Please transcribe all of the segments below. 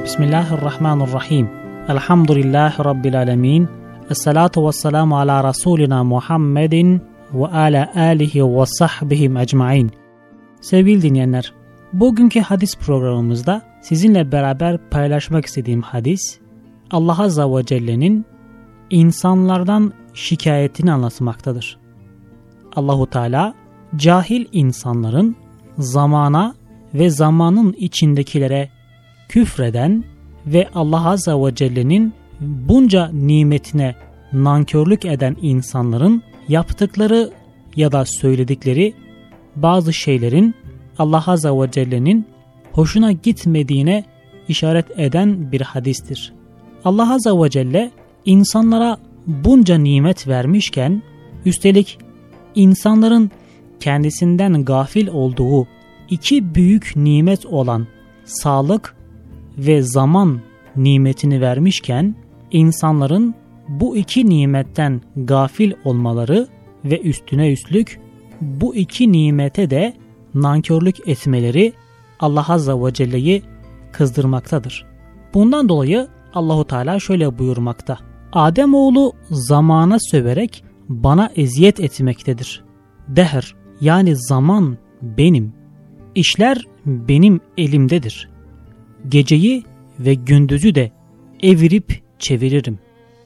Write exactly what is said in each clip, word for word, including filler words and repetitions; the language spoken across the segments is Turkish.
Bismillahirrahmanirrahim. Elhamdülillahi Rabbil alemin. Esselatu vesselamu ala Resulina Muhammedin ve ala alihi ve sahbihi ecmain. Sevgili dinleyenler, bugünkü hadis programımızda sizinle beraber paylaşmak istediğim hadis, Allah Azze ve Celle'nin insanlardan şikayetini anlatmaktadır. Allahu Teala cahil insanların zamana ve zamanın içindekilere küfreden ve Allah Azze ve Celle'nin bunca nimetine nankörlük eden insanların yaptıkları ya da söyledikleri bazı şeylerin Allah Azze ve Celle'nin hoşuna gitmediğine işaret eden bir hadistir. Allah Azze ve Celle insanlara bunca nimet vermişken, üstelik insanların kendisinden gafil olduğu iki büyük nimet olan sağlık ve zaman nimetini vermişken, insanların bu iki nimetten gafil olmaları ve üstüne üstlük bu iki nimete de nankörlük etmeleri Allah Azze ve Celle'yi kızdırmaktadır. Bundan dolayı Allahu Teala şöyle buyurmakta: Ademoğlu zamana söverek bana eziyet etmektedir. Dehr yani zaman benim, işler benim elimdedir. Geceyi ve gündüzü de evirip çeviririm.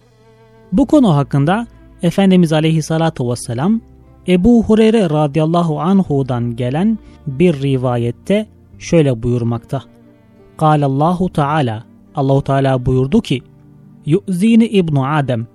Bu konu hakkında Efendimiz Aleyhissalatu vesselam Ebu Hureyre radıyallahu anhu'dan gelen bir rivayette şöyle buyurmakta: Kâlallahu Teala, Allahu Teala buyurdu ki: Yu'zini İbnu Adem,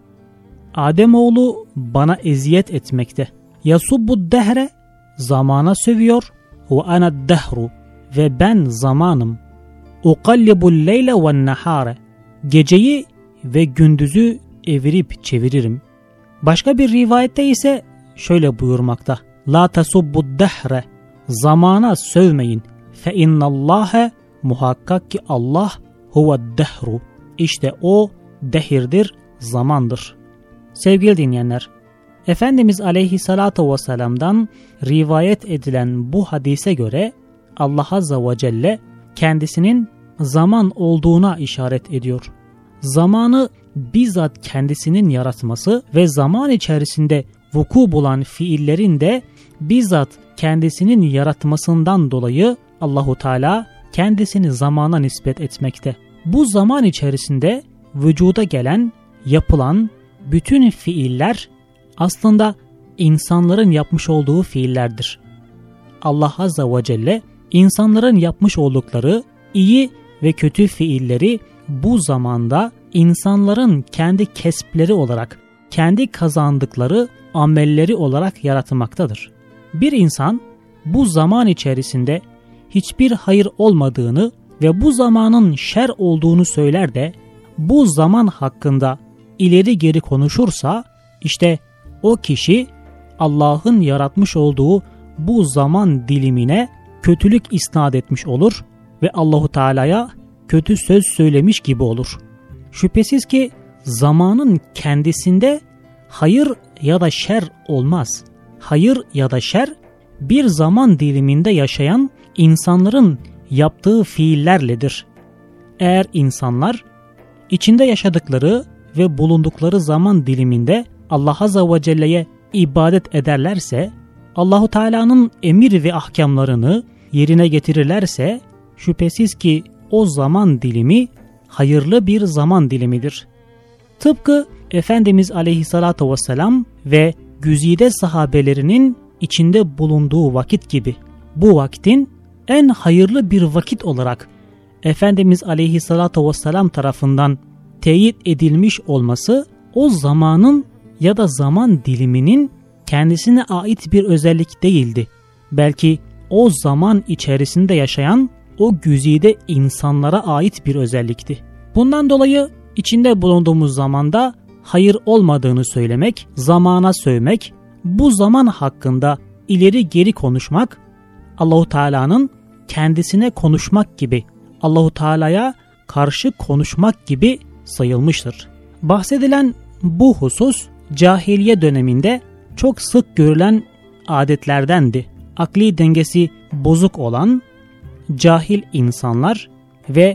Ademoğlu bana eziyet etmekte. Yasubbud dehre, zamana sövüyor. Ve ana dehru, ve ben zamanım. Ukallibul leyle ve nehare, geceyi ve gündüzü evirip çeviririm. Başka bir rivayette ise şöyle buyurmakta: La tasubbud dehre, zamana sövmeyin. Fe innallâhe, muhakkak ki Allah, huve dehru, işte o dehirdir, zamandır. Sevgili dinleyenler, Efendimiz Aleyhissalatu vesselam'dan rivayet edilen bu hadise göre Allah Azze ve Celle kendisinin zaman olduğuna işaret ediyor. Zamanı bizzat kendisinin yaratması ve zaman içerisinde vuku bulan fiillerin de bizzat kendisinin yaratmasından dolayı Allahu Teala kendisini zamana nispet etmekte. Bu zaman içerisinde vücuda gelen, yapılan bütün fiiller aslında insanların yapmış olduğu fiillerdir. Allah Azze ve Celle insanların yapmış oldukları iyi ve kötü fiilleri bu zamanda insanların kendi kespleri olarak, kendi kazandıkları amelleri olarak yaratmaktadır. Bir insan bu zaman içerisinde hiçbir hayır olmadığını ve bu zamanın şer olduğunu söyler de bu zaman hakkında ileri geri konuşursa, işte o kişi Allah'ın yaratmış olduğu bu zaman dilimine kötülük isnat etmiş olur ve Allahu Teala'ya kötü söz söylemiş gibi olur. Şüphesiz ki zamanın kendisinde hayır ya da şer olmaz. Hayır ya da şer bir zaman diliminde yaşayan insanların yaptığı fiillerledir. Eğer insanlar içinde yaşadıkları ve bulundukları zaman diliminde Allah Azze ve Celle'ye ibadet ederlerse, Allahu Teala'nın emir ve ahkamlarını yerine getirirlerse, şüphesiz ki o zaman dilimi hayırlı bir zaman dilimidir. Tıpkı Efendimiz Aleyhissalatu vesselam ve güzide sahabelerinin içinde bulunduğu vakit gibi, bu vakitin en hayırlı bir vakit olarak Efendimiz Aleyhissalatu vesselam tarafından teyit edilmiş olması, o zamanın ya da zaman diliminin kendisine ait bir özellik değildi. Belki o zaman içerisinde yaşayan o güzide insanlara ait bir özellikti. Bundan dolayı içinde bulunduğumuz zamanda hayır olmadığını söylemek, zamana sövmek, bu zaman hakkında ileri geri konuşmak, Allahu Teala'nın kendisine konuşmak gibi, Allahu Teala'ya karşı konuşmak gibi sayılmıştır. Bahsedilen bu husus cahiliye döneminde çok sık görülen adetlerdendi. Akli dengesi bozuk olan cahil insanlar ve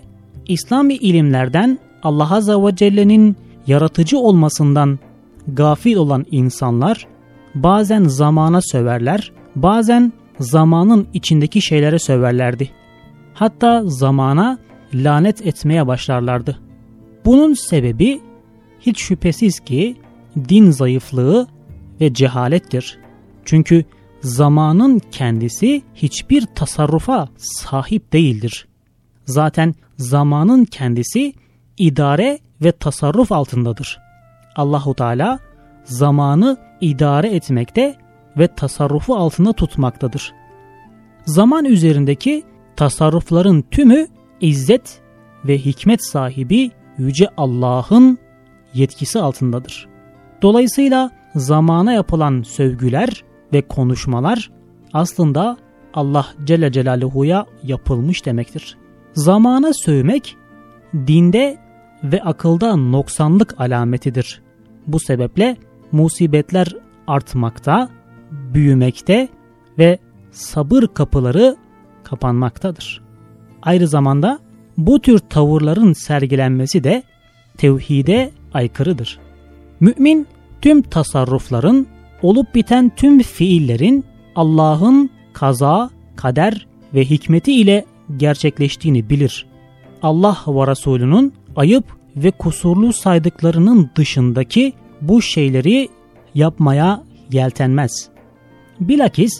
İslami ilimlerden Allah Azze ve Celle'nin yaratıcı olmasından gafil olan insanlar bazen zamana söverler, bazen zamanın içindeki şeylere söverlerdi. Hatta zamana lanet etmeye başlarlardı. Bunun sebebi hiç şüphesiz ki din zayıflığı ve cehalettir. Çünkü zamanın kendisi hiçbir tasarrufa sahip değildir. Zaten zamanın kendisi idare ve tasarruf altındadır. Allahu Teala zamanı idare etmekte ve tasarrufu altında tutmaktadır. Zaman üzerindeki tasarrufların tümü izzet ve hikmet sahibi Yüce Allah'ın yetkisi altındadır. Dolayısıyla zamana yapılan sövgüler ve konuşmalar aslında Allah Celle Celaluhu'ya yapılmış demektir. Zamana sövmek dinde ve akılda noksanlık alametidir. Bu sebeple musibetler artmakta, büyümekte ve sabır kapıları kapanmaktadır. Aynı zamanda bu tür tavırların sergilenmesi de tevhide aykırıdır. Mümin tüm tasarrufların, olup biten tüm fiillerin Allah'ın kaza, kader ve hikmeti ile gerçekleştiğini bilir. Allah ve Resulünün ayıp ve kusurlu saydıklarının dışındaki bu şeyleri yapmaya yeltenmez. Bilakis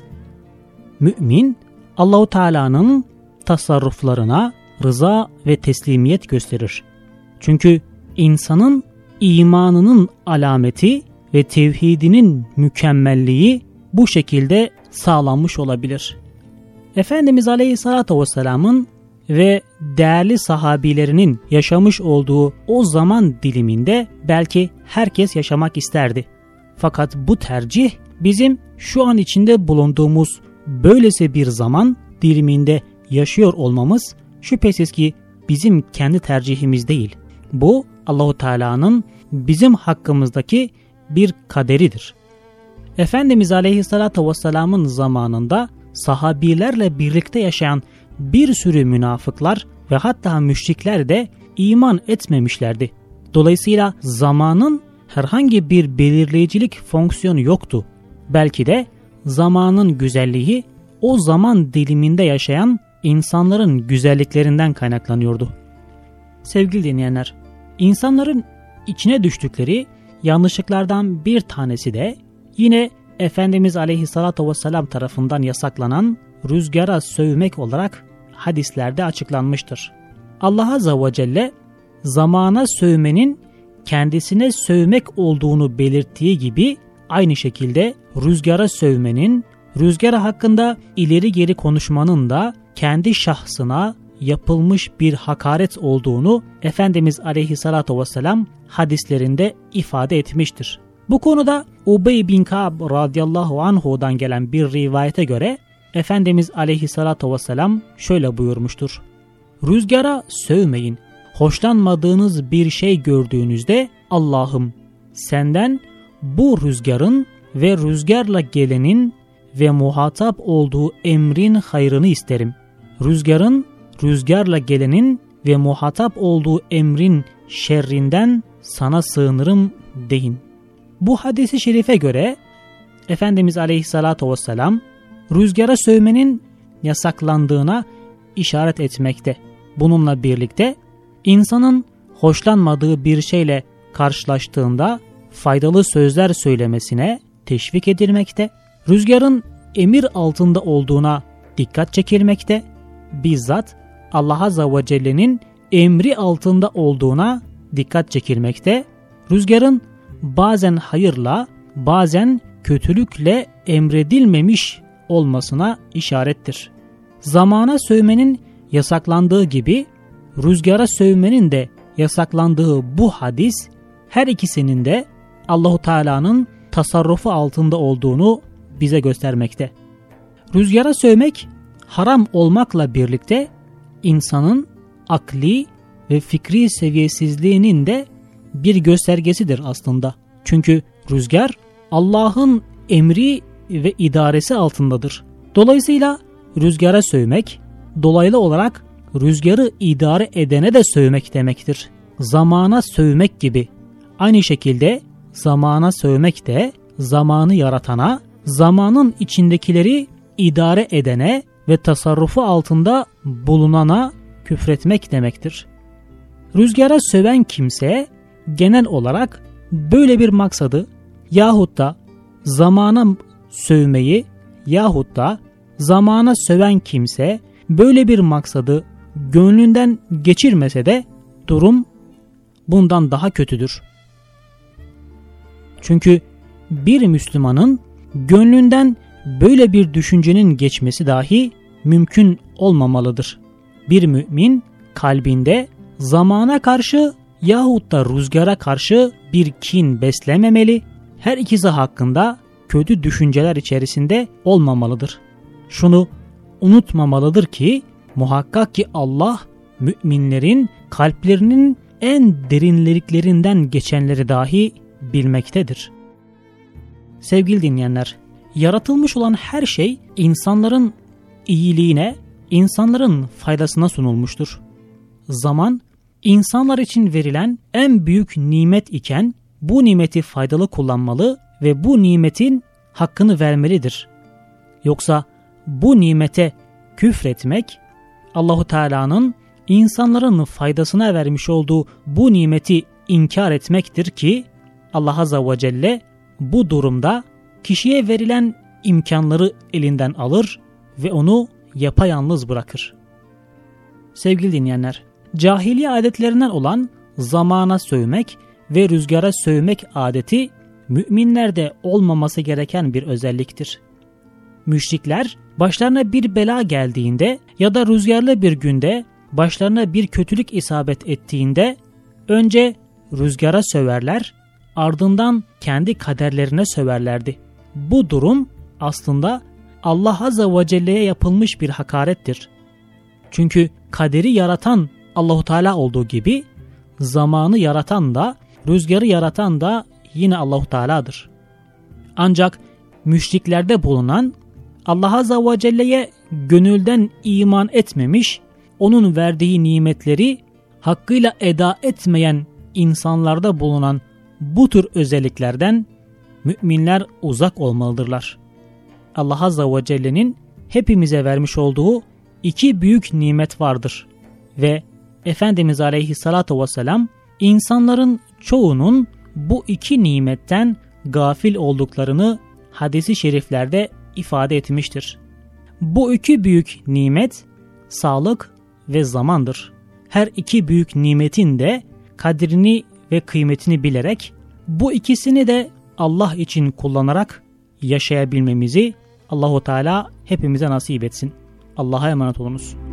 mümin Allah-u Teala'nın tasarruflarına rıza ve teslimiyet gösterir. Çünkü insanın imanının alameti ve tevhidinin mükemmelliği bu şekilde sağlanmış olabilir. Efendimiz Aleyhisselatü Vesselam'ın ve değerli sahabilerinin yaşamış olduğu o zaman diliminde belki herkes yaşamak isterdi. Fakat bu tercih bizim şu an içinde bulunduğumuz böylesi bir zaman diliminde yaşıyor olmamız şüphesiz ki bizim kendi tercihimiz değil. Bu Allahu Teala'nın bizim hakkımızdaki bir kaderidir. Efendimiz Aleyhisselatü Vesselam'ın zamanında sahabilerle birlikte yaşayan bir sürü münafıklar ve hatta müşrikler de iman etmemişlerdi. Dolayısıyla zamanın herhangi bir belirleyicilik fonksiyonu yoktu. Belki de zamanın güzelliği o zaman diliminde yaşayan insanların güzelliklerinden kaynaklanıyordu. Sevgili dinleyenler, insanların içine düştükleri yanlışlıklardan bir tanesi de yine Efendimiz Aleyhisselatü Vesselam tarafından yasaklanan rüzgara sövmek olarak hadislerde açıklanmıştır. Allah Azze ve Celle zamana sövmenin kendisine sövmek olduğunu belirttiği gibi aynı şekilde rüzgara sövmenin, rüzgar hakkında ileri geri konuşmanın da kendi şahsına yapılmış bir hakaret olduğunu Efendimiz Aleyhisselatü Vesselam hadislerinde ifade etmiştir. Bu konuda Ubey bin Ka'b radıyallahu anhu'dan gelen bir rivayete göre Efendimiz Aleyhisselatü Vesselam şöyle buyurmuştur. Rüzgara sövmeyin. Hoşlanmadığınız bir şey gördüğünüzde Allah'ım senden bu rüzgarın ve rüzgarla gelenin ve muhatap olduğu emrin hayrını isterim. Rüzgarın, rüzgarla gelenin ve muhatap olduğu emrin şerrinden sana sığınırım deyin. Bu hadis-i şerife göre Efendimiz Aleyhisselatü Vesselam rüzgara sövmenin yasaklandığına işaret etmekte. Bununla birlikte insanın hoşlanmadığı bir şeyle karşılaştığında faydalı sözler söylemesine teşvik edilmekte. Rüzgarın emir altında olduğuna dikkat çekilmekte. Bizzat Allah Azze ve Celle'nin emri altında olduğuna dikkat çekilmekte. Rüzgarın bazen hayırla, bazen kötülükle emredilmemiş olmasına işarettir. Zamana sövmenin yasaklandığı gibi rüzgara sövmenin de yasaklandığı bu hadis her ikisinin de Allahu Teala'nın tasarrufu altında olduğunu bize göstermekte. Rüzgara sövmek haram olmakla birlikte insanın akli ve fikri seviyesizliğinin de bir göstergesidir aslında. Çünkü rüzgar Allah'ın emri ve idaresi altındadır. Dolayısıyla rüzgara sövmek dolaylı olarak rüzgarı idare edene de sövmek demektir. Zamana sövmek gibi. Aynı şekilde zamana sövmek de zamanı yaratana, zamanın içindekileri idare edene ve tasarrufu altında bulunana küfretmek demektir. Rüzgara söven kimse genel olarak böyle bir maksadı yahut da zamana sövmeyi yahut da zamana söven kimse böyle bir maksadı gönlünden geçirmese de durum bundan daha kötüdür. Çünkü bir Müslümanın gönlünden böyle bir düşüncenin geçmesi dahi mümkün olmamalıdır. Bir mümin kalbinde zamana karşı yahut da rüzgara karşı bir kin beslememeli, her ikisi hakkında kötü düşünceler içerisinde olmamalıdır. Şunu unutmamalıdır ki muhakkak ki Allah müminlerin kalplerinin en derinliklerinden geçenleri dahi bilmektedir. Sevgili dinleyenler, yaratılmış olan her şey insanların iyiliğine, insanların faydasına sunulmuştur. Zaman, insanlar için verilen en büyük nimet iken bu nimeti faydalı kullanmalı ve bu nimetin hakkını vermelidir. Yoksa bu nimete küfretmek, Allahu Teala'nın insanların faydasına vermiş olduğu bu nimeti inkar etmektir ki Allah Azze ve Celle bu durumda kişiye verilen imkanları elinden alır ve onu yapayalnız bırakır. Sevgili dinleyenler, cahiliye adetlerinden olan zamana sövmek ve rüzgara sövmek adeti müminlerde olmaması gereken bir özelliktir. Müşrikler başlarına bir bela geldiğinde ya da rüzgarlı bir günde başlarına bir kötülük isabet ettiğinde önce rüzgara söverler, ardından kendi kaderlerine söverlerdi. Bu durum aslında Allah Azze ve Celle'ye yapılmış bir hakarettir. Çünkü kaderi yaratan Allahu Teala olduğu gibi zamanı yaratan da, rüzgarı yaratan da yine Allahu Teala'dır. Ancak müşriklerde bulunan Allah Azze ve Celle'ye gönülden iman etmemiş, onun verdiği nimetleri hakkıyla eda etmeyen insanlarda bulunan bu tür özelliklerden müminler uzak olmalıdırlar. Allah Azze ve Celle'nin hepimize vermiş olduğu iki büyük nimet vardır ve Efendimiz Aleyhissalatu vesselam insanların çoğunun bu iki nimetten gafil olduklarını hadis-i şeriflerde ifade etmiştir. Bu iki büyük nimet sağlık ve zamandır. Her iki büyük nimetin de kadrini ve kıymetini bilerek bu ikisini de Allah için kullanarak yaşayabilmemizi Allahu Teala hepimize nasip etsin. Allah'a emanet olunuz.